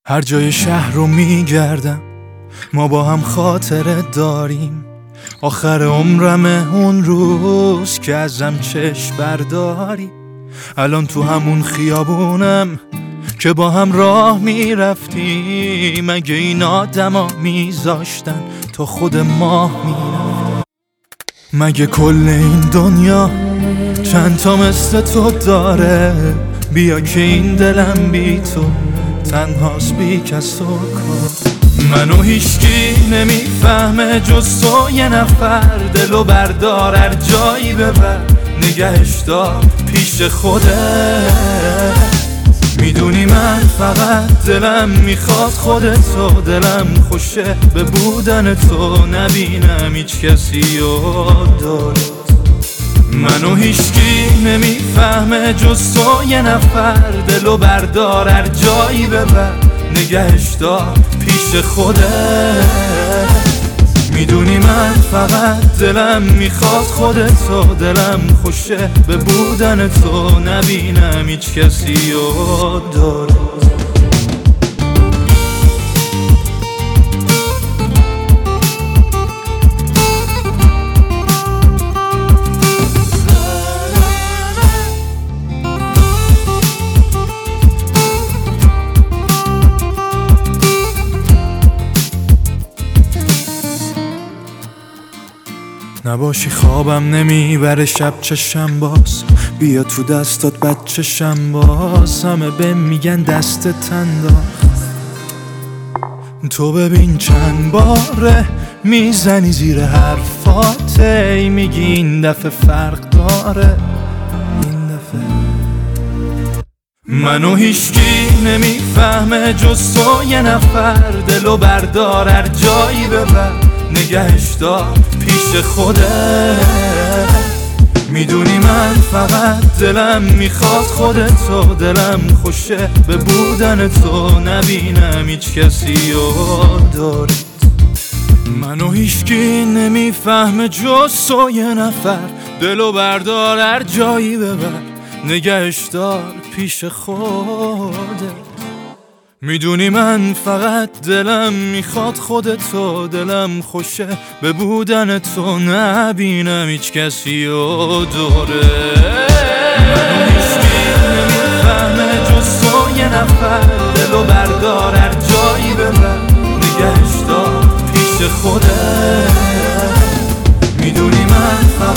هر جای شهر رو میگردم، ما با هم خاطره داریم. آخر عمرمه اون روز که ازم چشم برداری. الان تو همون خیابونم که با هم راه میرفتیم. اگه این آدما میذاشتن تا خود ماه میرفت، مگه کل این دنیا چند تا مثل تو داره؟ بیا که این دلم بی تو تنهاست، بی کس و کار. منو هیچکی نمیفهمه جز تو، یه نفر. دلو بردار هر جایی ببر، نگهش دار پیش خودت. میدونی من فقط دلم میخواد خودتو، دلم خوشه به بودن تو، نبینم هیچ کسی و دارت. منو هیچکی نمیفهمه جز تو، یه نفر. دلو بردار هر جایی ببر، نگهش دار پیش خودت. میدونی من فقط دلم میخواد خودتو، دلم خوشه به بودن تو، نبینم هیچ کسی و دارت. نباشی خوابم نمیبره شب چشم باز، بیا تو دستات بچشم باز. همه بهم میگن دستت انداخت، تو ببین چند باره میزنی زیر حرفات. میگی این دفعه فرق داره، این دفعه. منو هیچکی نمیفهمه جز تو، یه نفر. دلو بردار هر جایی ببر، نگهش دار پیش خودت. میدونی من فقط دلم میخواد خودتو، دلم خوشه به بودن تو، نبینم هیچ کسی و دارت. منو هیچکی نمیفهمه جز تو، یه نفر. دلو بردار هر جایی ببر، نگهش دار پیش خودت. میدونی من فقط دلم میخواد خودتو، دلم خوشه به بودن تو، نبینم هیچ کسی و دوره. منو هیچکی نمیفهمه جز تو، یه نفر. دلو بردار هر جایی ببر، نگهش دار پیش خودت. میدونی من فقط